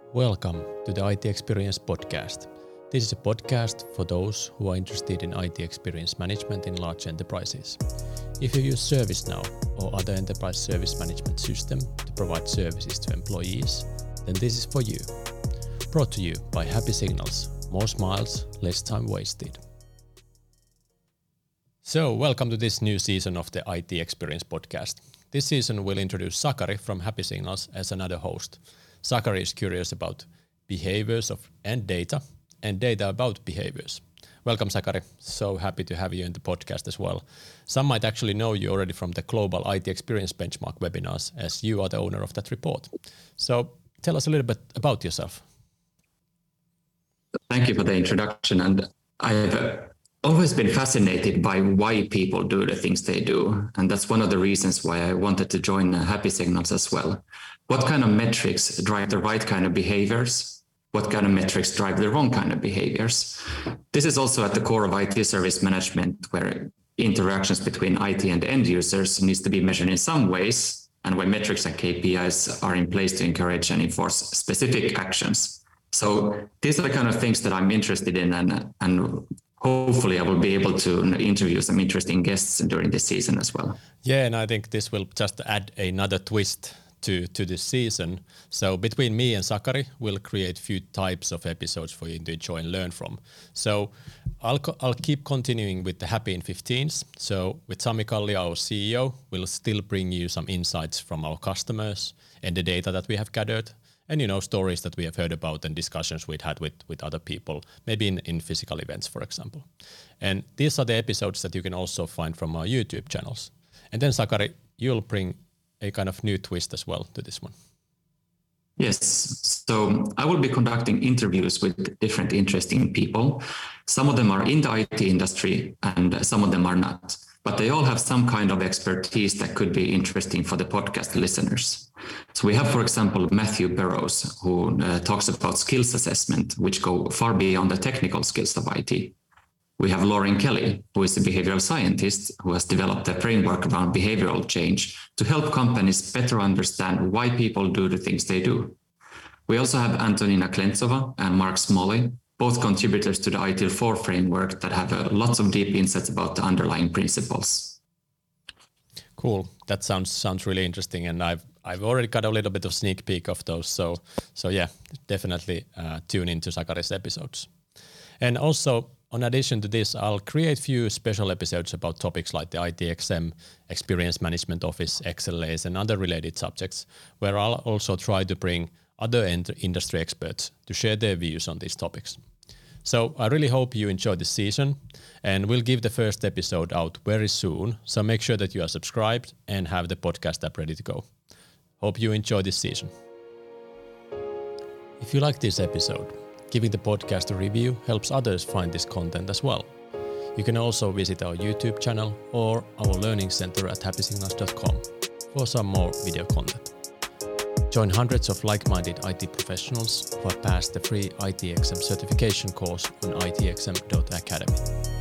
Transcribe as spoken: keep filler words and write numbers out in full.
Welcome to the I T Experience Podcast. This is a podcast for those who are interested in I T experience management in large enterprises. If you use ServiceNow or other enterprise service management system to provide services to employees, then this is for you. Brought to you by Happy Signals. More smiles, less time wasted. So, welcome to this new season of the I T Experience Podcast. This season we'll introduce Sakari from Happy Signals as another host. Sakari is curious about behaviors of and data, and data about behaviors. Welcome, Sakari. So happy to have you in the podcast as well. Some might actually know you already from the Global I T Experience Benchmark webinars, as you are the owner of that report. So tell us a little bit about yourself. Thank you for the introduction. And I've uh, always been fascinated by why people do the things they do. And that's one of the reasons why I wanted to join uh, Happy Signals as well. What kind of metrics drive the right kind of behaviors? What kind of metrics drive the wrong kind of behaviors? This is also at the core of I T service management, where interactions between I T and end users needs to be measured in some ways, and where metrics and K P Is are in place to encourage and enforce specific actions. So these are the kind of things that I'm interested in, and, and hopefully I will be able to interview some interesting guests during this season as well. Yeah, and I think this will just add another twist to, to this season. So between me and Sakari, we'll create a few types of episodes for you to enjoy and learn from. So I'll co- I'll keep continuing with the Happy in fifteens. So with Sami Kallio, our C E O, we'll still bring you some insights from our customers and the data that we have gathered, and, you know, stories that we have heard about and discussions we've had with, with other people, maybe in, in physical events, for example. And these are the episodes that you can also find from our YouTube channels. And then, Sakari, you'll bring a kind of new twist as well to this one. Yes, so I will be conducting interviews with different interesting people. Some of them are in the I T industry and some of them are not, but they all have some kind of expertise that could be interesting for the podcast listeners. So we have, for example, Matthew Burrows, who uh, talks about skills assessment, which go far beyond the technical skills of I T. We have Lauren Kelly, who is a behavioral scientist who has developed a framework around behavioral change to help companies better understand why people do the things they do. We also have Antonina Klentsova and Mark Smalley, both contributors to the I T L four framework that have uh, lots of deep insights about the underlying principles. Cool. That sounds sounds really interesting, and I've I've already got a little bit of sneak peek of those. So so yeah, definitely uh, tune into Sakari's episodes. And also, in addition to this, I'll create few special episodes about topics like the I T X M, Experience Management Office, X L As, and other related subjects, where I'll also try to bring other industry experts to share their views on these topics. So I really hope you enjoy this season, and we'll give the first episode out very soon, so make sure that you are subscribed and have the podcast app ready to go. Hope you enjoy this season. If you like this episode, giving the podcast a review helps others find this content as well. You can also visit our YouTube channel or our learning center at happy signals dot com for some more video content. Join hundreds of like-minded I T professionals who have passed the free I T X M certification course on I T X M dot academy.